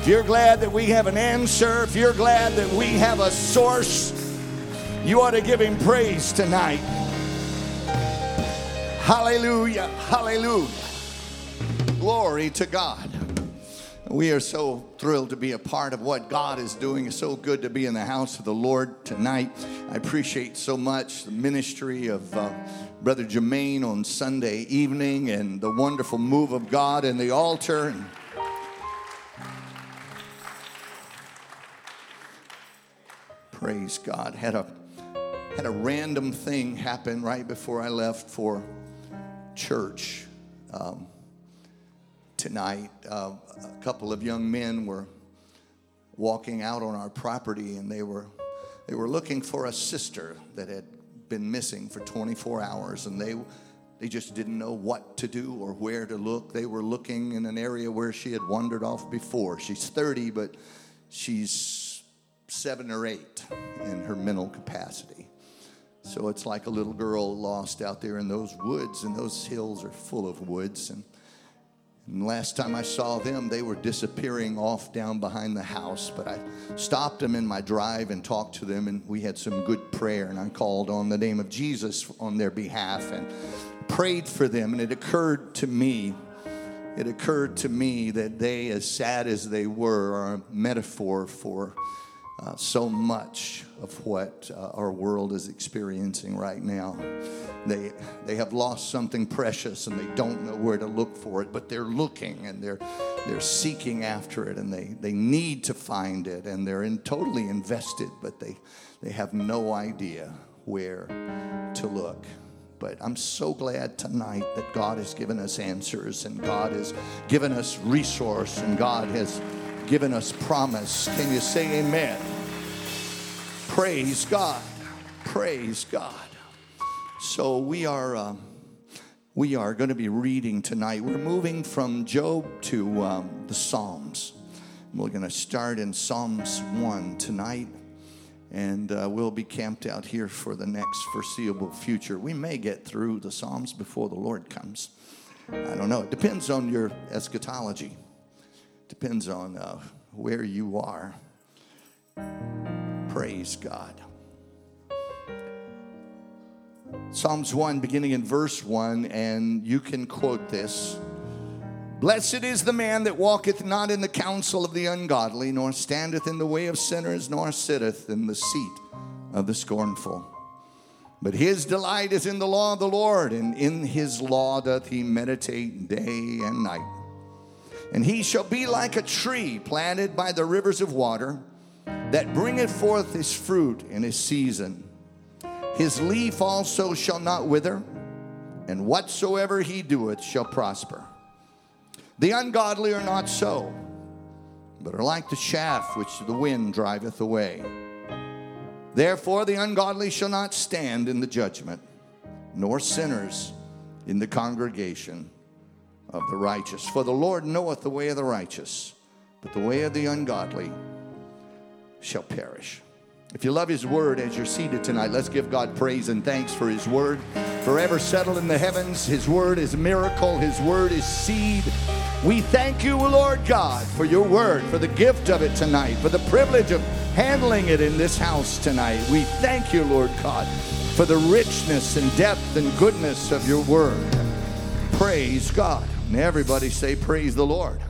you're glad that we have an answer, if you're glad that we have a source, you ought to give him praise tonight. Hallelujah, hallelujah. Glory to God. We are so thrilled to be a part of what God is doing. It's so good to be in the house of the Lord tonight. I appreciate so much the ministry of Brother Jermaine on Sunday evening and the wonderful move of God in the altar. Praise God. Had a random thing happen right before I left for church tonight. A couple of young men were walking out on our property, and they were looking for a sister that had been missing for 24 hours, and they just didn't know what to do or where to look. They were looking in an area where she had wandered off before. She's 30, but she's 7 or 8 in her mental capacity. So it's like a little girl lost out there in those woods, and those hills are full of woods. And last time I saw them, they were disappearing off down behind the house. But I stopped them in my drive and talked to them, and we had some good prayer. And I called on the name of Jesus on their behalf and prayed for them. And it occurred to me that they, as sad as they were, are a metaphor for so much of what our world is experiencing right now. They have lost something precious, and they don't know where to look for it, but they're looking, and they're seeking after it, and they need to find it, and they're totally invested, but they have no idea where to look. But I'm so glad tonight that God has given us answers, and God has given us resource, and God has given us promise. Can you say amen? Praise God. Praise God. So we are going to be reading tonight. We're moving from Job to the Psalms. We're going to start in Psalms 1 tonight, and we'll be camped out here for the next foreseeable future. We may get through the Psalms before the Lord comes. I don't know. It depends on your eschatology. Depends on where you are. Praise God. Psalms 1, beginning in verse 1, and you can quote this. Blessed is the man that walketh not in the counsel of the ungodly, nor standeth in the way of sinners, nor sitteth in the seat of the scornful. But his delight is in the law of the Lord, and in his law doth he meditate day and night. And he shall be like a tree planted by the rivers of water, that bringeth forth his fruit in his season. His leaf also shall not wither, and whatsoever he doeth shall prosper. The ungodly are not so, but are like the chaff which the wind driveth away. Therefore the ungodly shall not stand in the judgment, nor sinners in the congregation of the righteous. For the Lord knoweth the way of the righteous, but the way of the ungodly shall perish. If you love his word as you're seated tonight, let's give God praise and thanks for his word. Forever settled in the heavens, his word is miracle, his word is seed. We thank you, Lord God, for your word, for the gift of it tonight, for the privilege of handling it in this house tonight. We thank you, Lord God, for the richness and depth and goodness of your word. Praise God. And everybody say, praise the Lord.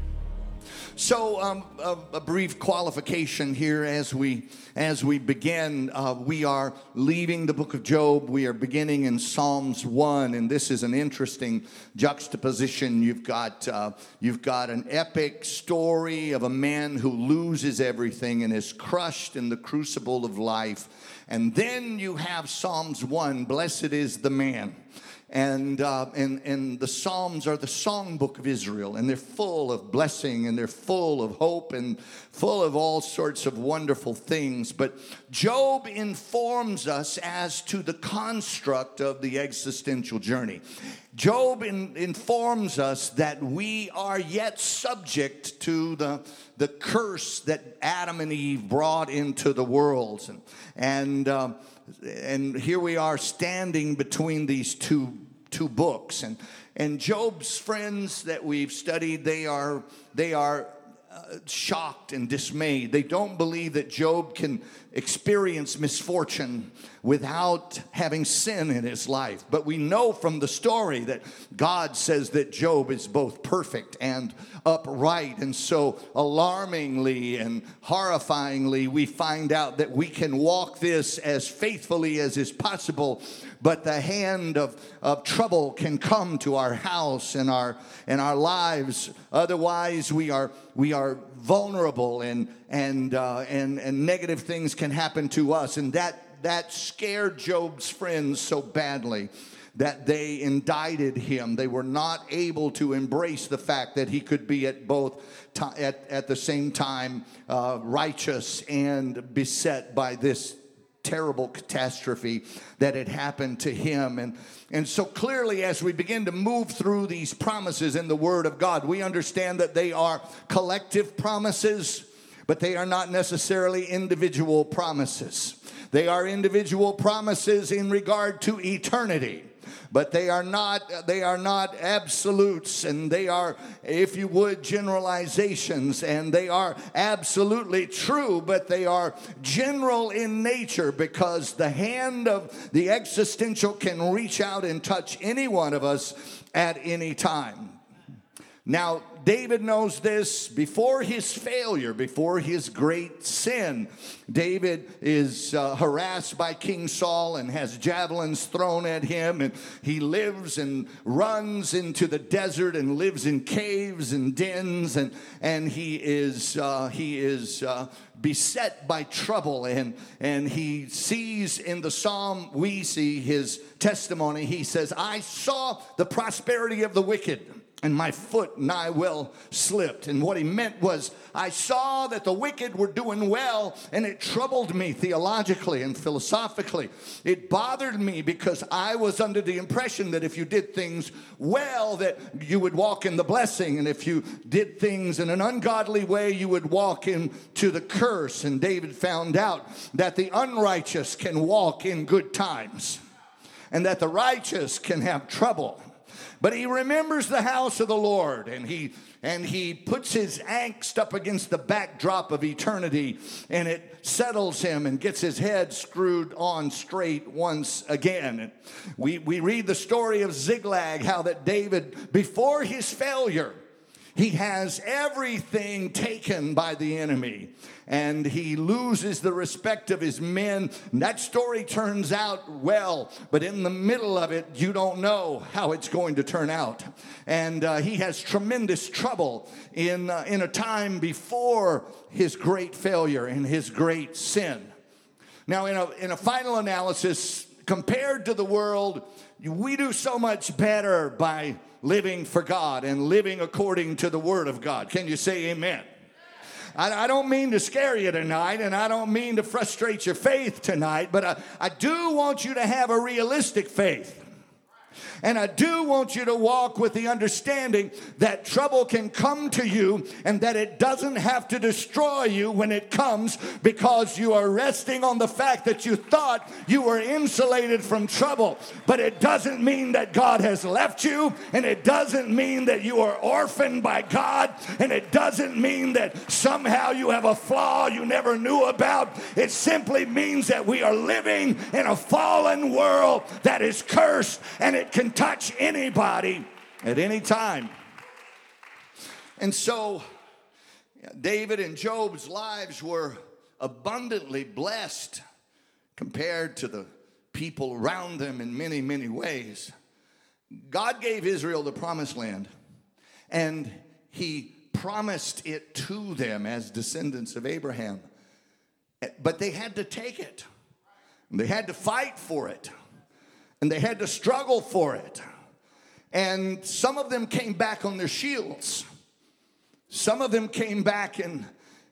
So a brief qualification here as we begin. We are leaving the book of Job. We are beginning in Psalms 1, and this is an interesting juxtaposition. You've got an epic story of a man who loses everything and is crushed in the crucible of life. And then you have Psalms 1, blessed is the man. And the Psalms are the songbook of Israel, and they're full of blessing, and they're full of hope, and full of all sorts of wonderful things. But Job informs us as to the construct of the existential journey. Job informs us that we are yet subject to the curse that Adam and Eve brought into the world, and here we are standing between these two books, and Job's friends that we've studied, they are shocked and dismayed. They don't believe that Job can experience misfortune without having sin in his life. But we know from the story that God says that Job is both perfect and upright. And so alarmingly and horrifyingly, we find out that we can walk this as faithfully as is possible, but the hand of trouble can come to our house and our lives. Otherwise, we are vulnerable, and negative things can happen to us. And that scared Job's friends so badly that they indicted him. They were not able to embrace the fact that he could be at the same time righteous and beset by this terrible catastrophe that had happened to him. And so clearly, as we begin to move through these promises in the Word of God, we understand that they are collective promises, but they are not necessarily individual promises. They are individual promises in regard to eternity, but they are not absolutes, and they are, if you would, generalizations, and they are absolutely true, but they are general in nature, because the hand of the existential can reach out and touch any one of us at any time. Now, David knows this. Before his failure, before his great sin, David is harassed by King Saul and has javelins thrown at him, and he lives and runs into the desert and lives in caves and dens, and he is beset by trouble, and he sees in the psalm, we see his testimony. He says, I saw the prosperity of the wicked, and my foot nigh well slipped. And what he meant was, I saw that the wicked were doing well, and it troubled me theologically and philosophically. It bothered me, because I was under the impression that if you did things well, that you would walk in the blessing, and if you did things in an ungodly way, you would walk into the curse. And David found out that the unrighteous can walk in good times, and that the righteous can have trouble. But he remembers the house of the Lord, and he puts his angst up against the backdrop of eternity, and it settles him and gets his head screwed on straight once again. And we read the story of Ziklag, how that David, before his failure, he has everything taken by the enemy, and he loses the respect of his men. And that story turns out well, but in the middle of it, you don't know how it's going to turn out. And he has tremendous trouble in a time before his great failure and his great sin. Now, in a final analysis, compared to the world, we do so much better by living for God and living according to the Word of God. Can you say amen? I don't mean to scare you tonight, and I don't mean to frustrate your faith tonight, but I do want you to have a realistic faith. And I do want you to walk with the understanding that trouble can come to you, and that it doesn't have to destroy you when it comes, because you are resting on the fact that you thought you were insulated from trouble. But it doesn't mean that God has left you, and it doesn't mean that you are orphaned by God, and it doesn't mean that somehow you have a flaw you never knew about. It simply means that we are living in a fallen world that is cursed, and it can touch anybody at any time. And so David and Job's lives were abundantly blessed compared to the people around them in many, many ways. God gave Israel the promised land, and he promised it to them as descendants of Abraham. But they had to take it. They had to fight for it. And they had to struggle for it. And some of them came back on their shields. Some of them came back and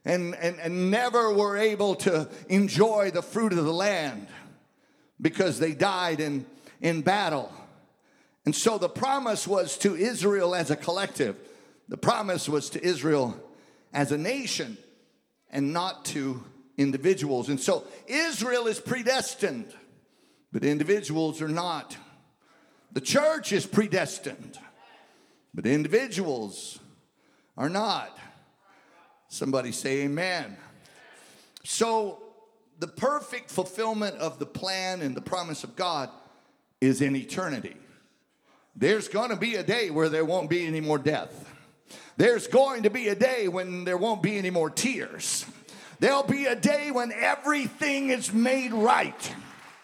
never were able to enjoy the fruit of the land because they died in battle. And so the promise was to Israel as a collective. The promise was to Israel as a nation, and not to individuals. And so Israel is predestined, but individuals are not. The church is predestined, but individuals are not. Somebody say amen. So the perfect fulfillment of the plan and the promise of God is in eternity. There's going to be a day where there won't be any more death. There's going to be a day when there won't be any more tears. There'll be a day when everything is made right.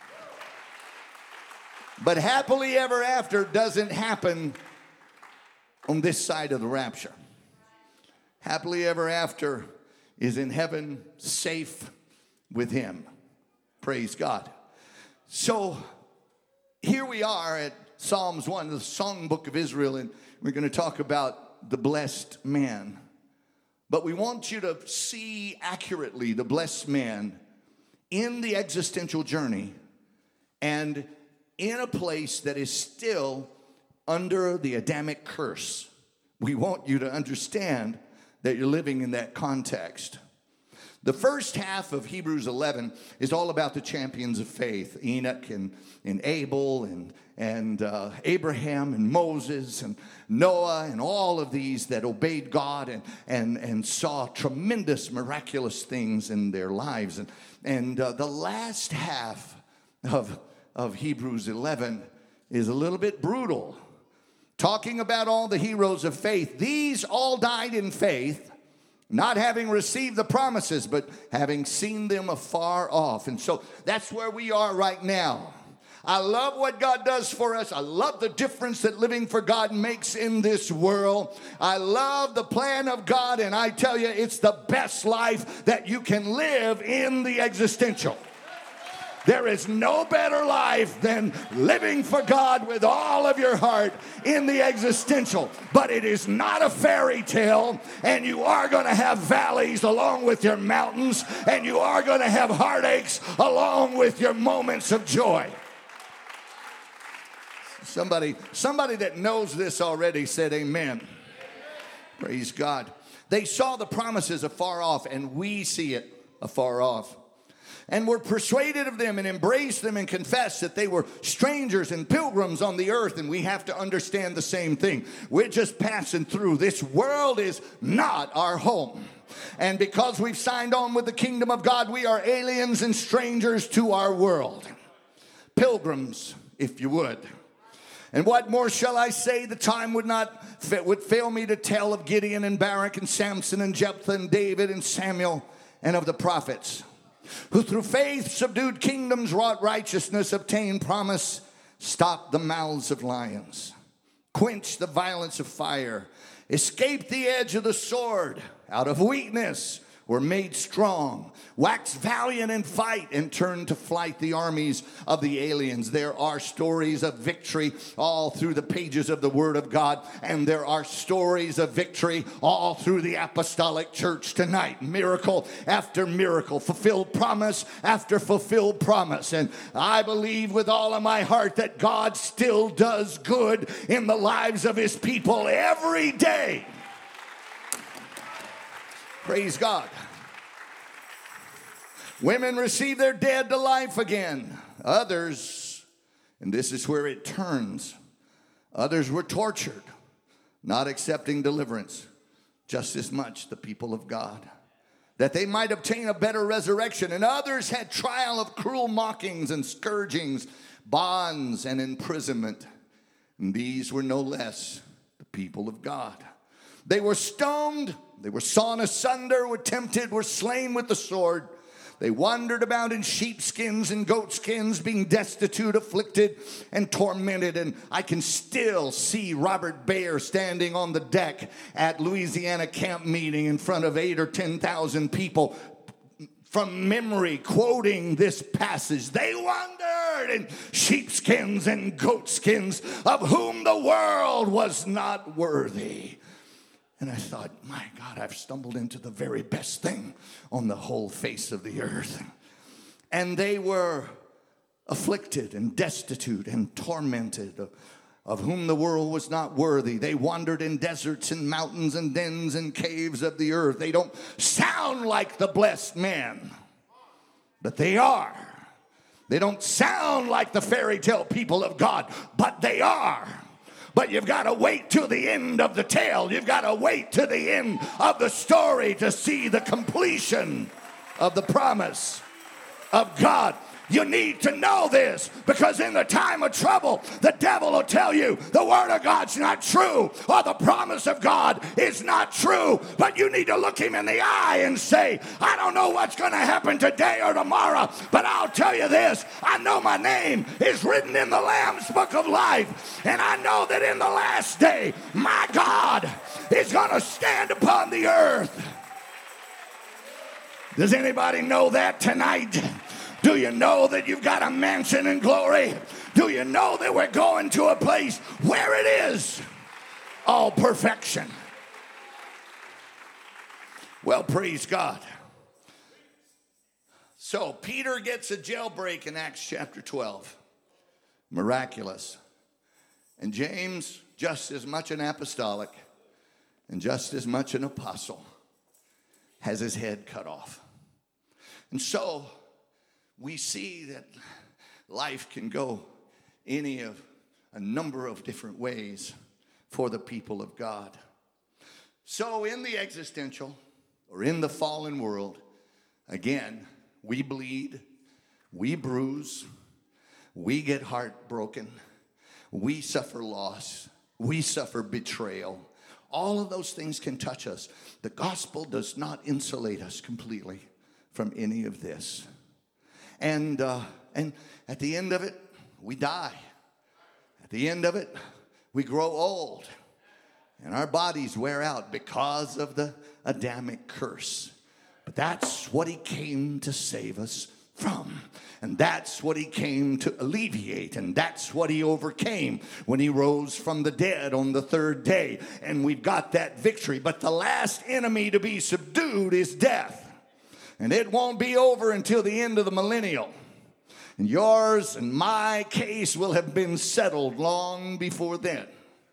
But happily ever after doesn't happen on this side of the rapture. Happily ever after is in heaven, safe with him. Praise God. So here we are at Psalms 1, the songbook of Israel, and we're going to talk about the blessed man. But we want you to see accurately the blessed man in the existential journey and in a place that is still under the Adamic curse. We want you to understand that you're living in that context. The first half of Hebrews 11 is all about the champions of faith, Enoch and Abel and Abraham and Moses and Noah and all of these that obeyed God and saw tremendous miraculous things in their lives. And the last half of Hebrews 11 is a little bit brutal, talking about all the heroes of faith. These all died in faith, not having received the promises, but having seen them afar off. And so that's where we are right now. I love what God does for us. I love the difference that living for God makes in this world. I love the plan of God, and I tell you, it's the best life that you can live in the existential. There is no better life than living for God with all of your heart in the existential. But it is not a fairy tale, and you are going to have valleys along with your mountains, and you are going to have heartaches along with your moments of joy. Somebody that knows this already said amen. Praise God. They saw the promises afar off, and we see it afar off. And were persuaded of them and embraced them and confessed that they were strangers and pilgrims on the earth. And we have to understand the same thing. We're just passing through. This world is not our home. And because we've signed on with the kingdom of God, we are aliens and strangers to our world. Pilgrims, if you would. And what more shall I say? The time would fail me to tell of Gideon and Barak and Samson and Jephthah and David and Samuel and of the prophets, who through faith subdued kingdoms, wrought righteousness, obtained promise, stopped the mouths of lions, quenched the violence of fire, escaped the edge of the sword, out of weakness were made strong, waxed valiant in fight, and turned to flight the armies of the aliens. There are stories of victory all through the pages of the Word of God, and there are stories of victory all through the apostolic church tonight. Miracle after miracle, fulfilled promise after fulfilled promise. And I believe with all of my heart that God still does good in the lives of His people every day. Praise God. Women receive their dead to life again. Others, and this is where it turns, others were tortured, not accepting deliverance, just as much the people of God, that they might obtain a better resurrection. And others had trial of cruel mockings and scourgings, bonds and imprisonment. And these were no less the people of God. They were stoned, they were sawn asunder, were tempted, were slain with the sword. They wandered about in sheepskins and goatskins, being destitute, afflicted, and tormented. And I can still see Robert Baer standing on the deck at Louisiana camp meeting in front of 8,000 or 10,000 people, from memory, quoting this passage. They wandered in sheepskins and goatskins, of whom the world was not worthy. And I thought, my God, I've stumbled into the very best thing on the whole face of the earth. And they were afflicted and destitute and tormented, of whom the world was not worthy. They wandered in deserts and mountains and dens and caves of the earth. They don't sound like the blessed man, but they are. They don't sound like the fairy tale people of God, but they are. But you've got to wait till the end of the tale. You've got to wait to the end of the story to see the completion of the promise of God. You need to know this, because in the time of trouble, the devil will tell you the word of God's not true, or the promise of God is not true. But you need to look him in the eye and say, I don't know what's going to happen today or tomorrow, but I'll tell you this. I know my name is written in the Lamb's book of life, and I know that in the last day, my God is going to stand upon the earth. Does anybody know that tonight? Do you know that you've got a mansion in glory? Do you know that we're going to a place where it is all perfection? Well, praise God. So Peter gets a jailbreak in Acts chapter 12. Miraculous. And James, just as much an apostolic and just as much an apostle, has his head cut off. And so we see that life can go a number of different ways for the people of God. So in the existential, or in the fallen world, again, we bleed, we bruise, we get heartbroken, we suffer loss, we suffer betrayal. All of those things can touch us. The gospel does not insulate us completely from any of this. And at the end of it, we die. At the end of it, we grow old. And our bodies wear out because of the Adamic curse. But that's what he came to save us from. And that's what he came to alleviate. And that's what he overcame when he rose from the dead on the third day. And we've got that victory. But the last enemy to be subdued is death. And it won't be over until the end of the millennial. And yours and my case will have been settled long before then.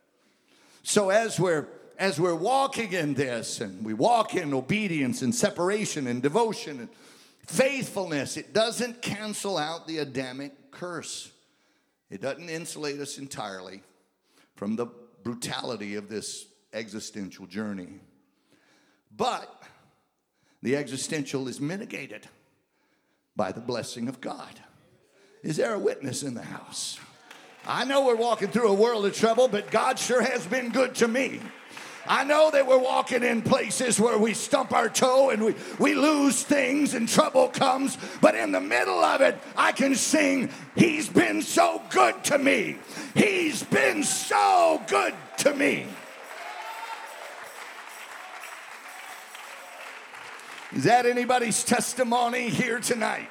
So as we're walking in this, and we walk in obedience and separation and devotion and faithfulness, it doesn't cancel out the Adamic curse. It doesn't insulate us entirely from the brutality of this existential journey. But the existential is mitigated by the blessing of God. Is there a witness in the house? I know we're walking through a world of trouble, but God sure has been good to me. I know that we're walking in places where we stump our toe and we lose things and trouble comes, but in the middle of it, I can sing, He's been so good to me. He's been so good to me. Is that anybody's testimony here tonight?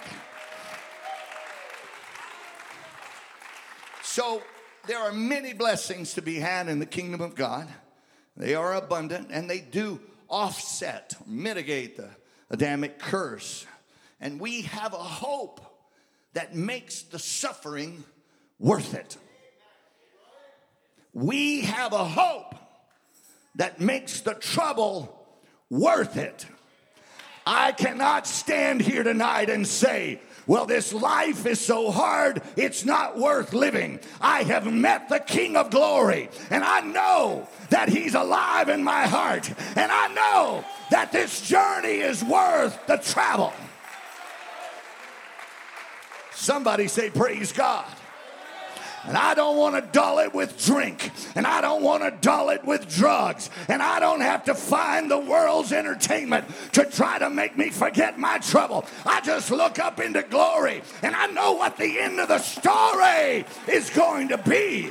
So there are many blessings to be had in the kingdom of God. They are abundant, and they do offset, mitigate the Adamic curse. And we have a hope that makes the suffering worth it. We have a hope that makes the trouble worth it. I cannot stand here tonight and say, well, this life is so hard, it's not worth living. I have met the King of Glory, and I know that He's alive in my heart, and I know that this journey is worth the travel. Somebody say, praise God. And I don't want to dull it with drink. And I don't want to dull it with drugs. And I don't have to find the world's entertainment to try to make me forget my trouble. I just look up into glory. And I know what the end of the story is going to be.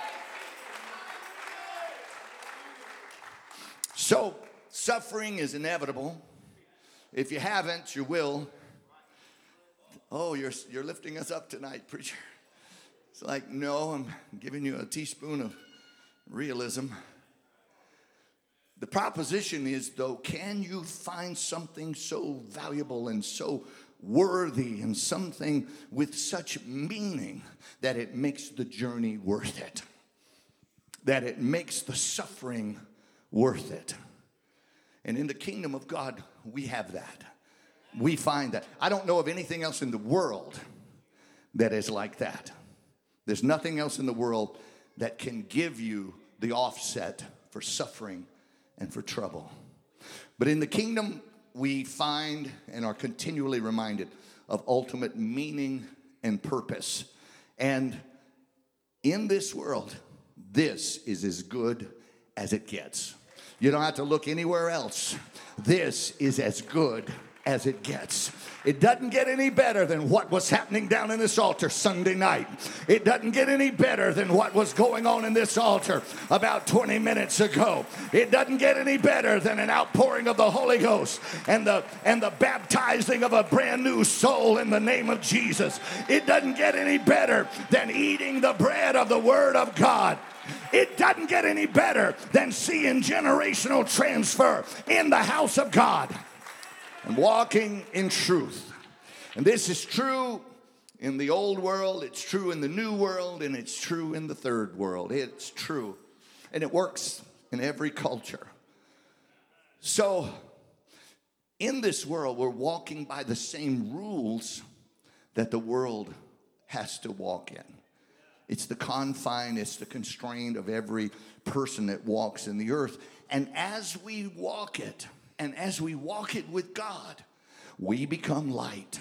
So, suffering is inevitable. If you haven't, you will. Oh, you're lifting us up tonight, preacher. It's like, no, I'm giving you a teaspoon of realism. The proposition is, though, can you find something so valuable and so worthy and something with such meaning that it makes the journey worth it? That it makes the suffering worth it? And in the kingdom of God, we have that. We find that. I don't know of anything else in the world that is like that. There's nothing else in the world that can give you the offset for suffering and for trouble. But in the kingdom, we find and are continually reminded of ultimate meaning and purpose. And in this world, this is as good as it gets. You don't have to look anywhere else. This is as good as it gets. It doesn't get any better than what was happening down in this altar Sunday night. It doesn't get any better than what was going on in this altar about 20 minutes ago. It doesn't get any better than an outpouring of the Holy Ghost and the baptizing of a brand new soul in the name of Jesus. It doesn't get any better than eating the bread of the Word of God. It doesn't get any better than seeing generational transfer in the house of God and walking in truth. And this is true in the old world, it's true in the new world, and it's true in the third world. It's true. And it works in every culture. So, in this world, we're walking by the same rules that the world has to walk in. It's the confine, it's the constraint of every person that walks in the earth. And as we walk it, and as we walk it with God, we become light.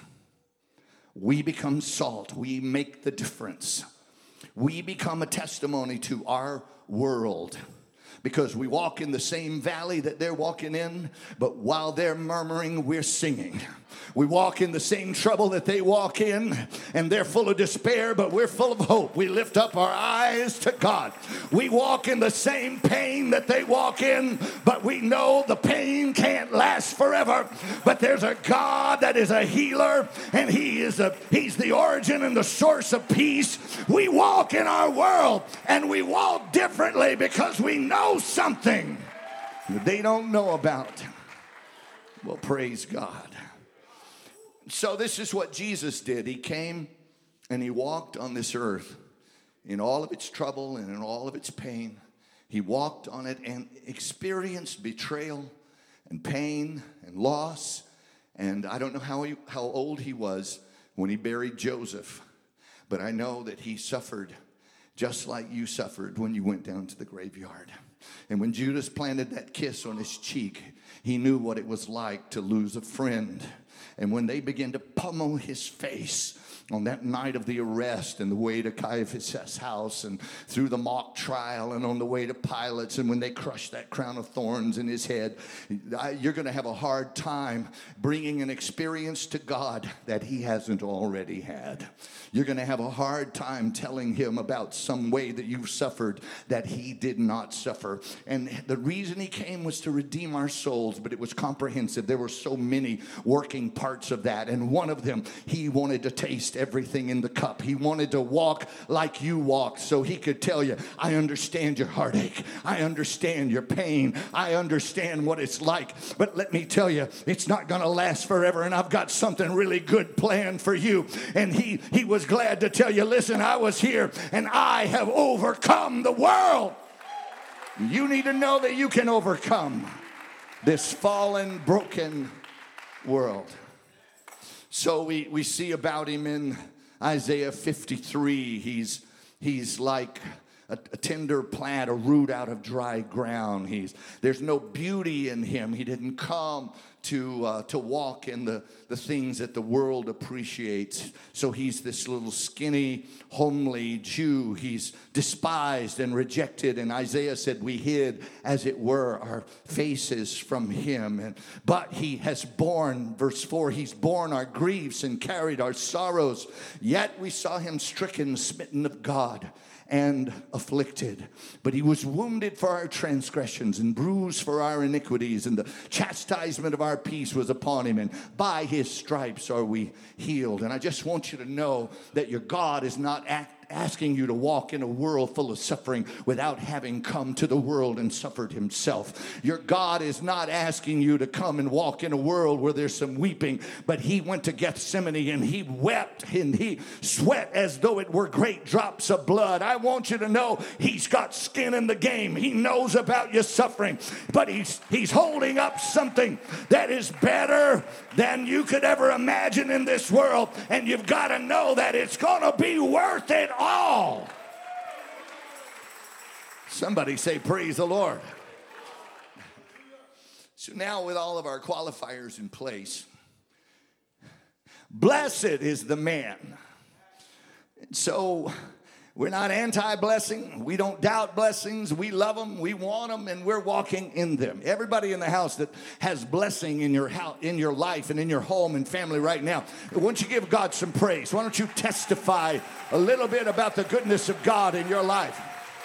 We become salt. We make the difference. We become a testimony to our world. Because we walk in the same valley that they're walking in, but while they're murmuring, we're singing. We walk in the same trouble that they walk in, and they're full of despair, but we're full of hope. We lift up our eyes to God. We walk in the same pain that they walk in, but we know the pain can't last forever. But there's a God that is a healer, and He's the origin and the source of peace. We walk in our world, and we walk differently because we know something that they don't know about. Well, praise God. So this is what Jesus did. He came and He walked on this earth in all of its trouble and in all of its pain. He walked on it and experienced betrayal and pain and loss. And I don't know how old He was when He buried Joseph, but I know that He suffered just like you suffered when you went down to the graveyard. And when Judas planted that kiss on his cheek, he knew what it was like to lose a friend. And when they began to pummel his face on that night of the arrest and the way to Caiaphas' house and through the mock trial and on the way to Pilate's, and when they crushed that crown of thorns in his head, you're going to have a hard time bringing an experience to God that He hasn't already had. You're going to have a hard time telling Him about some way that you've suffered that He did not suffer. And the reason He came was to redeem our souls, but it was comprehensive. There were so many working parts of that, and one of them, He wanted to taste everything in the cup. He wanted to walk like you walked so He could tell you, I understand your heartache. I understand your pain. I understand what it's like. But let me tell you, it's not going to last forever, and I've got something really good planned for you. And he was glad to tell you, listen, I was here and I have overcome the world. You need to know that you can overcome this fallen, broken world. So we see about Him in Isaiah 53. He's like a tender plant, a root out of dry ground. There's no beauty in Him. He didn't come to walk in the things that the world appreciates. So He's this little skinny, homely Jew. He's despised and rejected. And Isaiah said we hid, as it were, our faces from Him. But He has borne, verse 4, He's borne our griefs and carried our sorrows. Yet we saw Him stricken, smitten of God, and afflicted. But He was wounded for our transgressions and bruised for our iniquities, and the chastisement of our peace was upon Him, and by His stripes are we healed. And I just want you to know that your God is not asking you to walk in a world full of suffering without having come to the world and suffered Himself. Your God is not asking you to come and walk in a world where there's some weeping, but He went to Gethsemane and He wept and He sweat as though it were great drops of blood. I want you to know He's got skin in the game. He knows about your suffering, but He's holding up something that is better than you could ever imagine in this world, and you've got to know that it's going to be worth it all. Somebody say, praise the Lord. So now with all of our qualifiers in place, blessed is the man. So we're not anti-blessing. We don't doubt blessings. We love them. We want them, and we're walking in them. Everybody in the house that has blessing in your house, in your life, and in your home and family right now, why don't you give God some praise? Why don't you testify a little bit about the goodness of God in your life?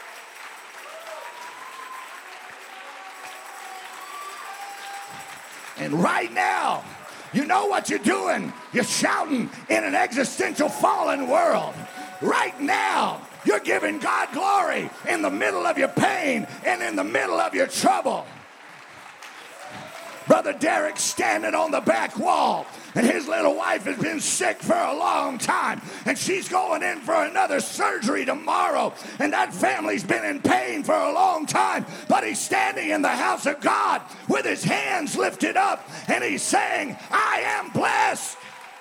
And right now, you know what you're doing? You're shouting in an existential fallen world. Right now, you're giving God glory in the middle of your pain and in the middle of your trouble. Brother Derek's standing on the back wall, and his little wife has been sick for a long time, and she's going in for another surgery tomorrow, and that family's been in pain for a long time, but he's standing in the house of God with his hands lifted up, and he's saying, I am blessed.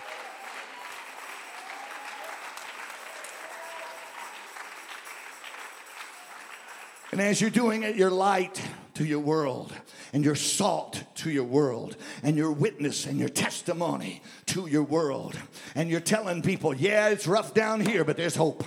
And as you're doing it, you're light to your world, and you're salt to your world, and your witness and your testimony to your world. And you're telling people, yeah, it's rough down here, but there's hope.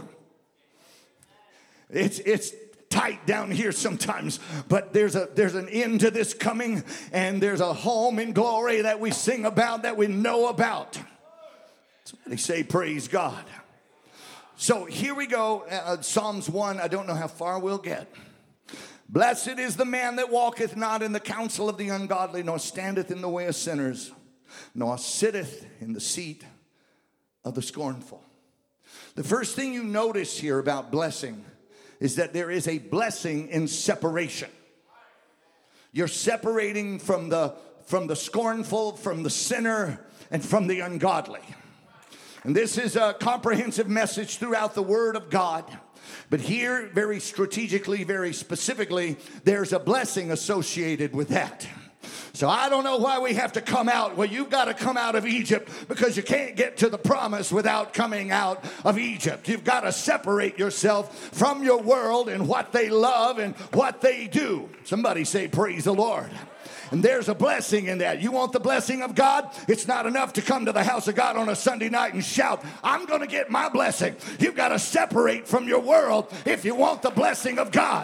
It's tight down here sometimes, but there's an end to this coming, and there's a home in glory that we sing about, that we know about. Somebody say, praise God. So here we go, Psalms 1. I don't know how far we'll get. Blessed is the man that walketh not in the counsel of the ungodly, nor standeth in the way of sinners, nor sitteth in the seat of the scornful. The first thing you notice here about blessing is that there is a blessing in separation. You're separating from the scornful, from the sinner, and from the ungodly. And this is a comprehensive message throughout the Word of God. But here, very strategically, very specifically, there's a blessing associated with that. So I don't know why we have to come out. Well, you've got to come out of Egypt because you can't get to the promise without coming out of Egypt. You've got to separate yourself from your world and what they love and what they do. Somebody say, praise the Lord. And there's a blessing in that. You want the blessing of God? It's not enough to come to the house of God on a Sunday night and shout, I'm going to get my blessing. You've got to separate from your world if you want the blessing of God.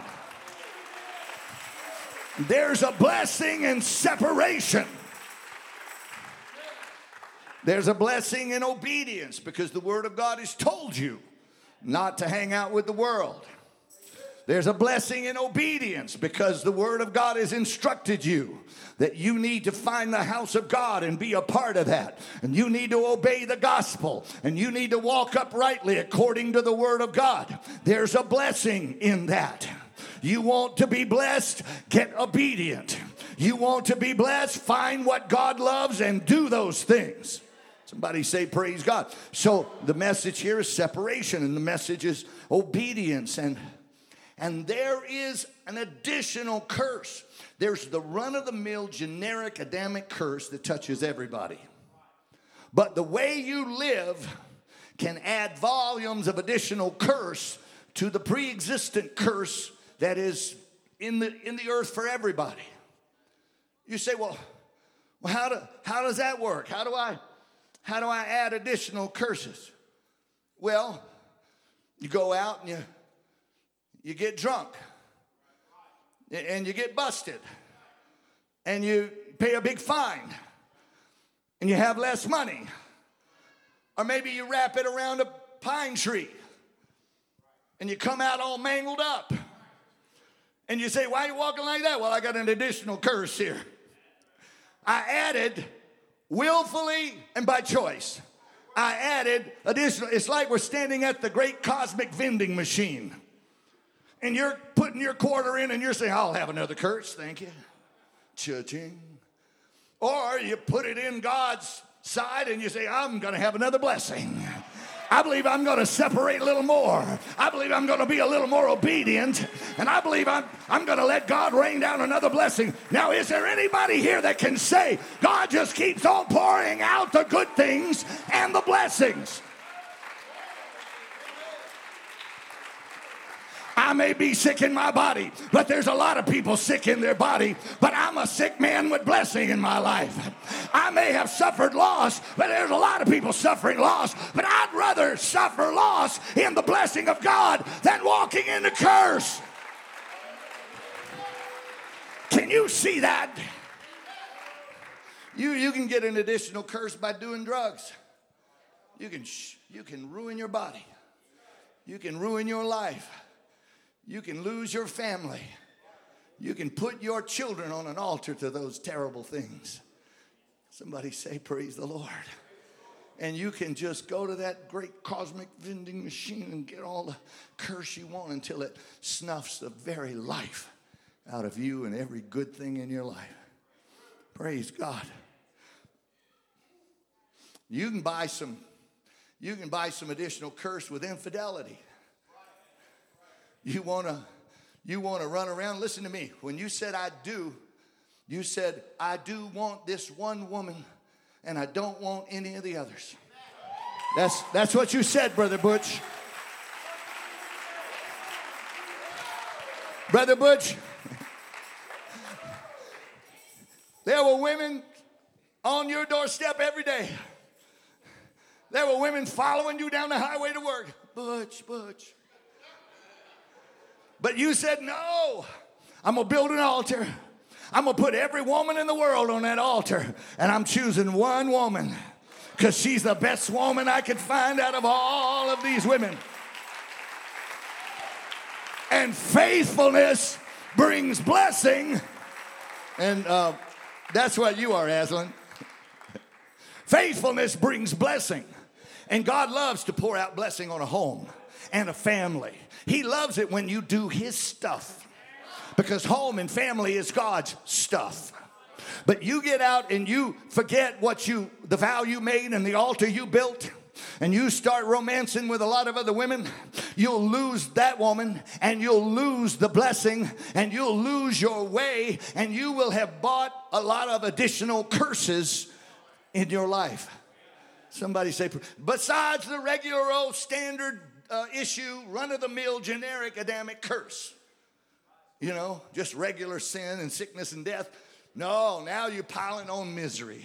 There's a blessing in separation. There's a blessing in obedience, because the Word of God has told you not to hang out with the world. There's a blessing in obedience, because the Word of God has instructed you that you need to find the house of God and be a part of that. And you need to obey the gospel. And you need to walk uprightly according to the Word of God. There's a blessing in that. You want to be blessed? Get obedient. You want to be blessed? Find what God loves and do those things. Somebody say, praise God. So the message here is separation, and the message is obedience. And there is an additional curse. There's the run-of-the-mill generic Adamic curse that touches everybody. But the way you live can add volumes of additional curse to the pre-existent curse that is in the earth for everybody. You say, well, how does that work? How do I add additional curses? Well, you go out and you get drunk, and you get busted, and you pay a big fine, and you have less money. Or maybe you wrap it around a pine tree, and you come out all mangled up. And you say, why are you walking like that? Well, I got an additional curse here. I added willfully and by choice. I added additional. It's like we're standing at the great cosmic vending machine. And you're putting your quarter in and you're saying, I'll have another curse, thank you. Cha-ching. Or you put it in God's side and you say, I'm going to have another blessing. I believe I'm going to separate a little more. I believe I'm going to be a little more obedient. And I believe I'm going to let God rain down another blessing. Now, is there anybody here that can say, God just keeps on pouring out the good things and the blessings? I may be sick in my body, but there's a lot of people sick in their body, but I'm a sick man with blessing in my life. I may have suffered loss, but there's a lot of people suffering loss, but I'd rather suffer loss in the blessing of God than walking in the curse. Can you see that? You can get an additional curse by doing drugs. You can ruin your body. You can ruin your life. You can lose your family. You can put your children on an altar to those terrible things. Somebody say, praise the Lord. And you can just go to that great cosmic vending machine and get all the curse you want until it snuffs the very life out of you and every good thing in your life. Praise God. You can buy some additional curse with infidelity. You want to run around. Listen to me. When you said I do, you said I do want this one woman and I don't want any of the others. That's what you said, Brother Butch. Brother Butch, there were women on your doorstep every day. There were women following you down the highway to work. Butch. But you said, no, I'm going to build an altar. I'm going to put every woman in the world on that altar. And I'm choosing one woman because she's the best woman I could find out of all of these women. And faithfulness brings blessing. And that's what you are, Aslan. Faithfulness brings blessing. And God loves to pour out blessing on a home and a family. He loves it when you do his stuff. Because home and family is God's stuff. But you get out and you forget the vow you made and the altar you built, and you start romancing with a lot of other women, you'll lose that woman, and you'll lose the blessing, and you'll lose your way, and you will have bought a lot of additional curses in your life. Somebody say, besides the regular old standard issue, run-of-the-mill generic Adamic curse. You know, just regular sin and sickness and death. No, now you're piling on misery.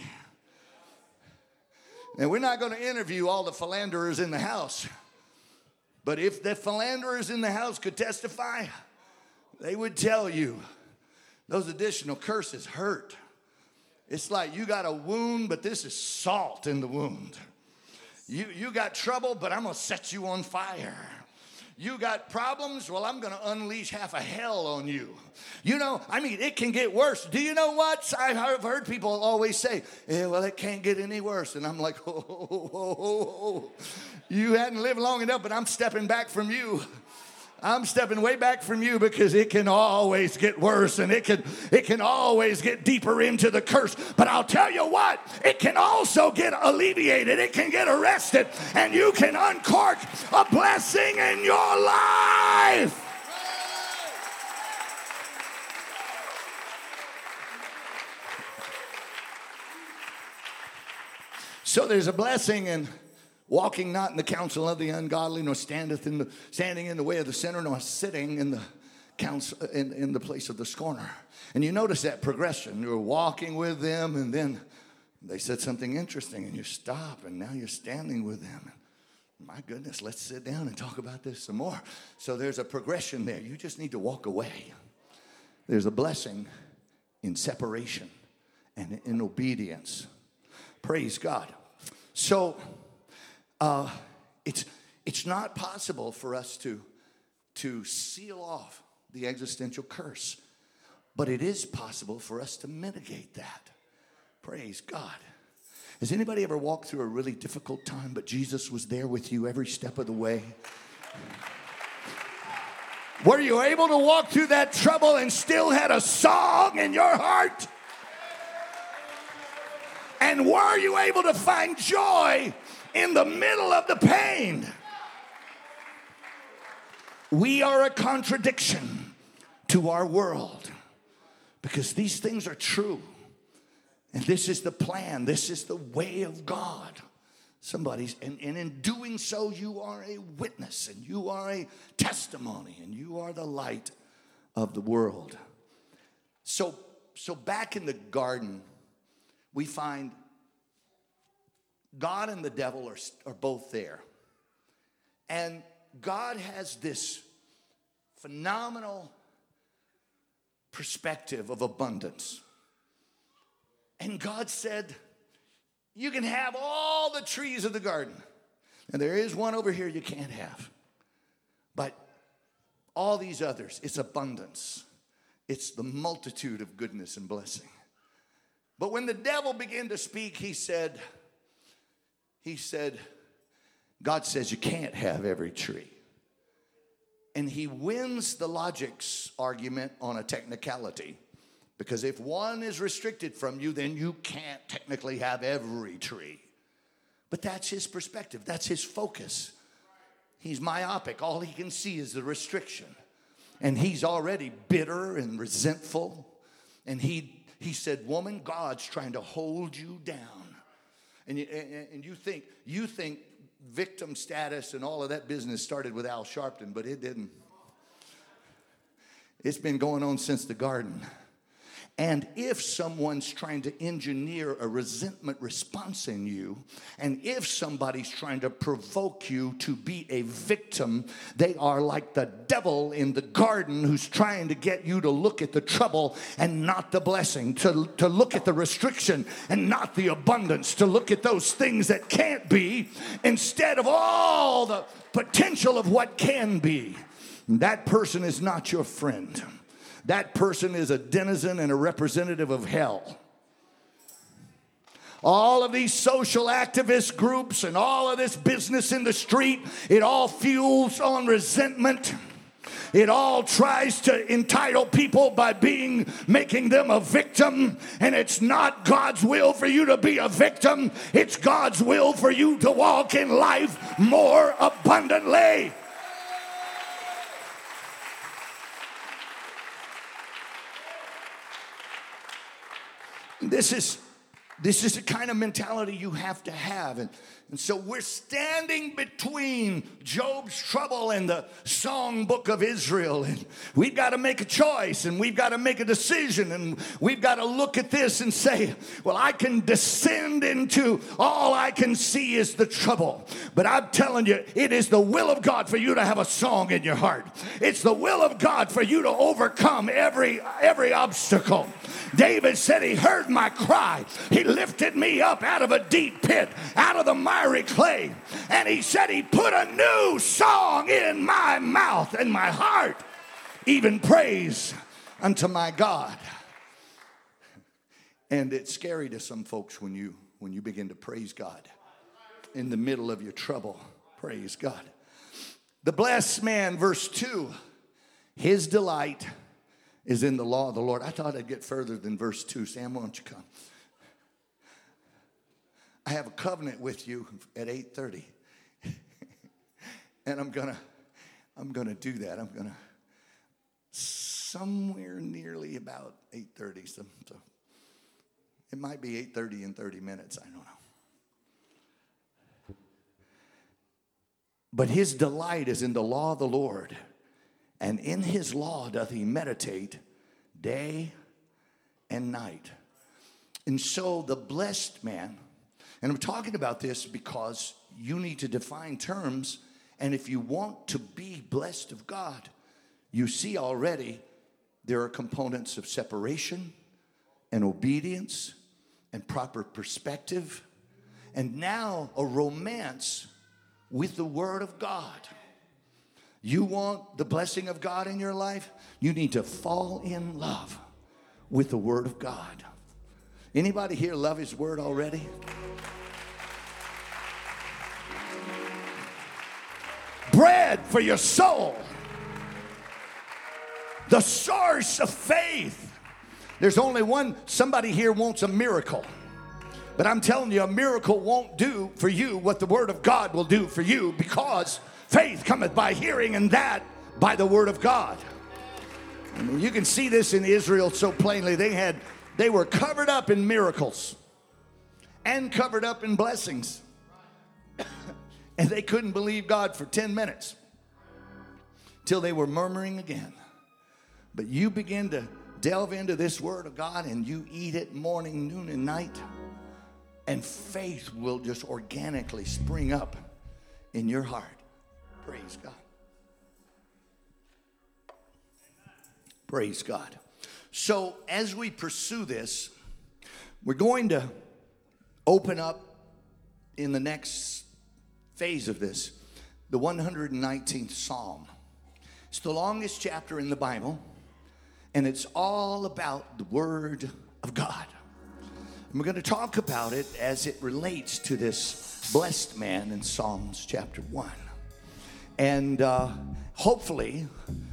And we're not going to interview all the philanderers in the house. But if the philanderers in the house could testify, they would tell you those additional curses hurt. It's like you got a wound, but this is salt in the wound. You got trouble, but I'm going to set you on fire. You got problems? Well, I'm going to unleash half of hell on you. You know, I mean, it can get worse. Do you know what? I've heard people always say, yeah, well, it can't get any worse. And I'm like, oh. You hadn't lived long enough, but I'm stepping back from you. I'm stepping way back from you because it can always get worse and it can always get deeper into the curse. But I'll tell you what, it can also get alleviated. It can get arrested and you can uncork a blessing in your life. So there's a blessing in walking not in the counsel of the ungodly, nor standing in the way of the sinner, nor sitting in the counsel in the place of the scorner. And you notice that progression. You're walking with them, and then they said something interesting, and you stop, and now you're standing with them. My goodness, let's sit down and talk about this some more. So there's a progression there. You just need to walk away. There's a blessing in separation and in obedience. Praise God. So it's not possible for us to seal off the existential curse, but it is possible for us to mitigate that. Praise God. Has anybody ever walked through a really difficult time, but Jesus was there with you every step of the way? Were you able to walk through that trouble and still had a song in your heart? And were you able to find joy in the middle of the pain? We are a contradiction to our world because these things are true. And this is the plan. This is the way of God. Somebody's, and in doing so, you are a witness, and you are a testimony, and you are the light of the world. So back in the garden, we find God and the devil are both there. And God has this phenomenal perspective of abundance. And God said, you can have all the trees of the garden. And there is one over here you can't have. But all these others, it's abundance. It's the multitude of goodness and blessing. But when the devil began to speak, he said, God says you can't have every tree. And he wins the logic's argument on a technicality. Because if one is restricted from you, then you can't technically have every tree. But that's his perspective. That's his focus. He's myopic. All he can see is the restriction. And he's already bitter and resentful. And he said, woman, God's trying to hold you down. And you think victim status and all of that business started with Al Sharpton, but it didn't. It's been going on since the garden. And if someone's trying to engineer a resentment response in you, and if somebody's trying to provoke you to be a victim, they are like the devil in the garden who's trying to get you to look at the trouble and not the blessing, to look at the restriction and not the abundance, to look at those things that can't be instead of all the potential of what can be. That person is not your friend. That person is a denizen and a representative of hell. All of these social activist groups and all of this business in the street, it all fuels on resentment. It all tries to entitle people by making them a victim. And it's not God's will for you to be a victim. It's God's will for you to walk in life more abundantly. This is the kind of mentality you have to have. And so we're standing between Job's trouble and the songbook of Israel. And we've got to make a choice, and we've got to make a decision, and we've got to look at this and say, well, I can descend into all I can see is the trouble. But I'm telling you, it is the will of God for you to have a song in your heart. It's the will of God for you to overcome every obstacle. David said he heard my cry. He lifted me up out of a deep pit, out of the miry clay. And he said he put a new song in my mouth and my heart, even praise unto my God. And it's scary to some folks when you begin to praise God in the middle of your trouble. Praise God. The blessed man, verse 2, his delight is in the law of the Lord. I thought I'd get further than verse 2. Sam, why don't you come? I have a covenant with you at 8:30. And I'm gonna do that. I'm gonna somewhere nearly about 8:30. So it might be 8:30 in 30 minutes. I don't know. But his delight is in the law of the Lord, and in his law doth he meditate day and night. And so the blessed man, and I'm talking about this because you need to define terms, and if you want to be blessed of God, you see already there are components of separation and obedience and proper perspective, and now a romance with the Word of God. You want the blessing of God in your life? You need to fall in love with the Word of God. Anybody here love His Word already? Bread for your soul. The source of faith. There's only one. Somebody here wants a miracle. But I'm telling you, a miracle won't do for you what the Word of God will do for you, because faith cometh by hearing, and that by the Word of God. And you can see this in Israel so plainly. They were covered up in miracles and covered up in blessings. And they couldn't believe God for 10 minutes till they were murmuring again. But you begin to delve into this word of God and you eat it morning, noon, and night, and faith will just organically spring up in your heart. Praise God. Praise God. So as we pursue this, we're going to open up in the next phase of this, the 119th Psalm. It's the longest chapter in the Bible, and it's all about the Word of God. And we're going to talk about it as it relates to this blessed man in Psalms chapter 1. And hopefully,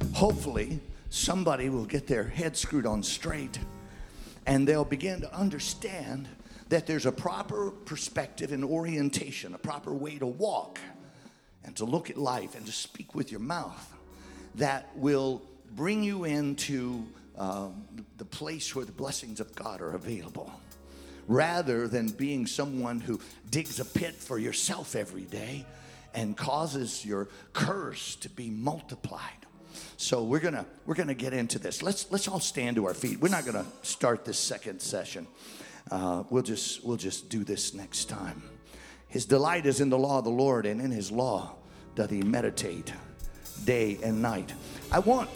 somebody will get their head screwed on straight, and they'll begin to understand that there's a proper perspective and orientation, a proper way to walk and to look at life and to speak with your mouth that will bring you into the place where the blessings of God are available, rather than being someone who digs a pit for yourself every day and causes your curse to be multiplied. So we're gonna get into this. Let's all stand to our feet. We're not gonna start this second session. We'll just do this next time. His delight is in the law of the Lord, and in his law doth he meditate day and night. I want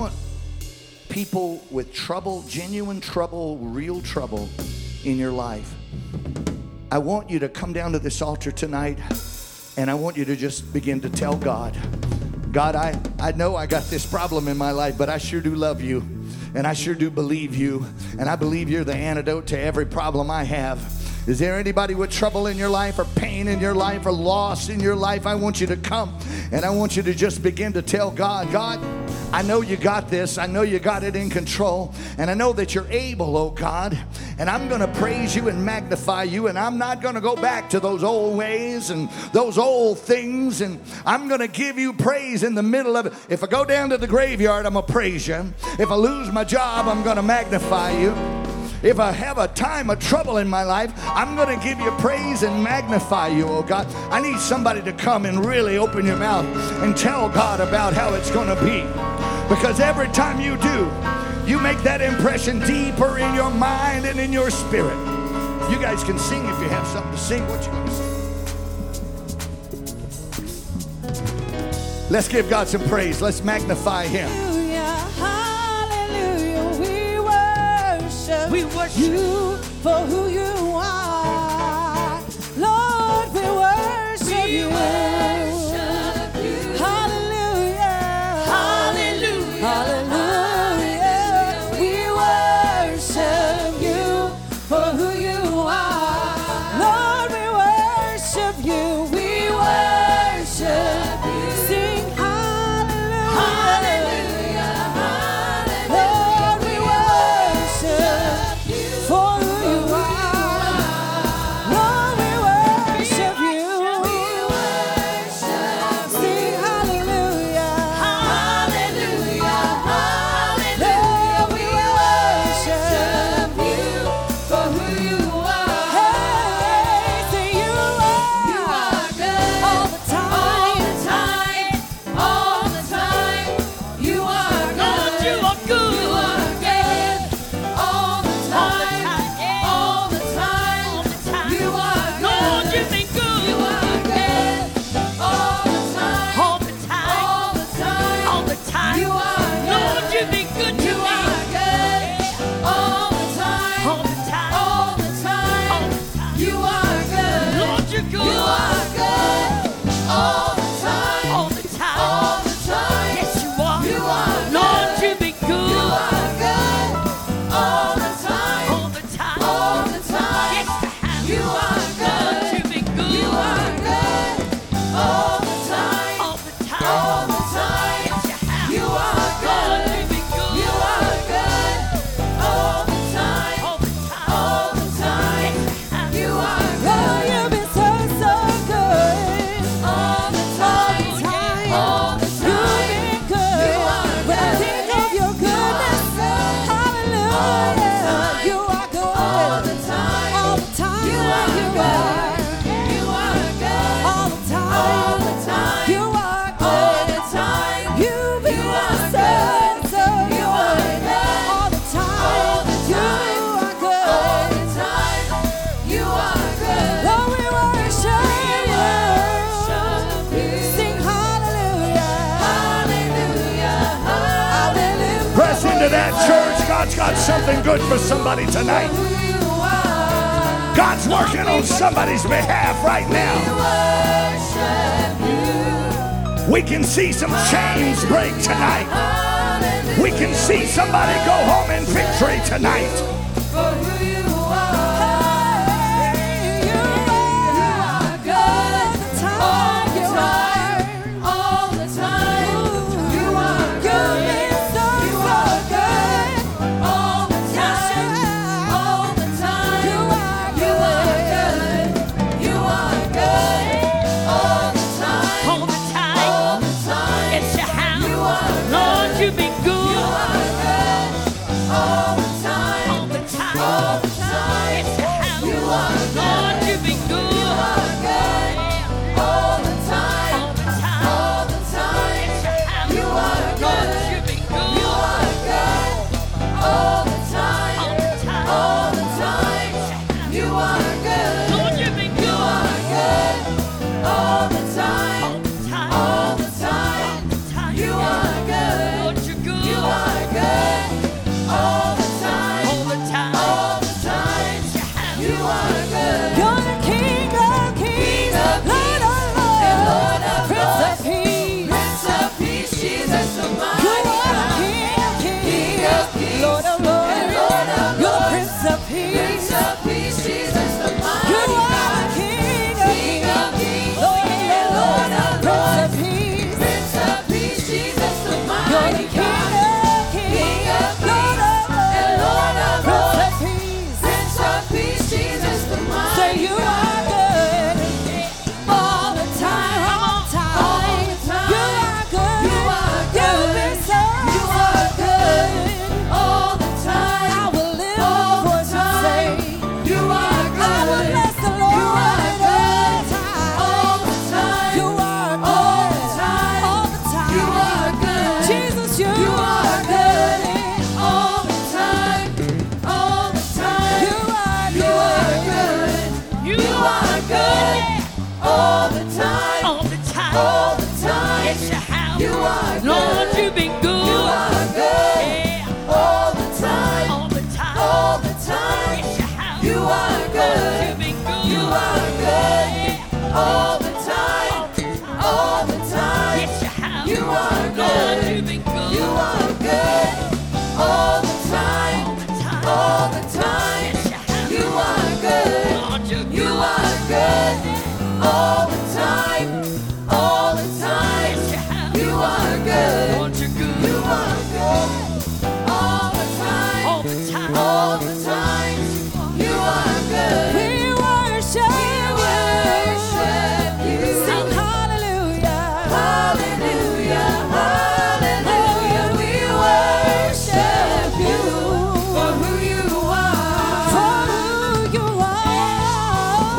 people with trouble, genuine trouble, real trouble in your life. I want you to come down to this altar tonight, and I want you to just begin to tell God, God, I know I got this problem in my life, but I sure do love you, and I sure do believe you, and I believe you're the antidote to every problem I have. Is there anybody with trouble in your life, or pain in your life, or loss in your life? I want you to come, and I want you to just begin to tell God, God, I know you got this. I know you got it in control, and I know that you're able, oh God, and I'm going to praise you and magnify you, and I'm not going to go back to those old ways and those old things, and I'm going to give you praise in the middle of it. If I go down to the graveyard, I'm going to praise you. If I lose my job, I'm going to magnify you. If I have a time of trouble in my life, I'm going to give you praise and magnify you, oh God. I need somebody to come and really open your mouth and tell God about how it's going to be. Because every time you do, you make that impression deeper in your mind and in your spirit. You guys can sing if you have something to sing. What you going to sing? Let's give God some praise. Let's magnify him. We worship you for who you are. Lord, we worship you. Hallelujah. Hallelujah. Hallelujah. We worship you for who you are. Lord, we worship you. We worship you. Sing hallelujah. Hallelujah. Lord, we worship for who you are. something good for somebody tonight. God's working on somebody's behalf right now. We can see some chains break tonight. We can see somebody go home in victory tonight.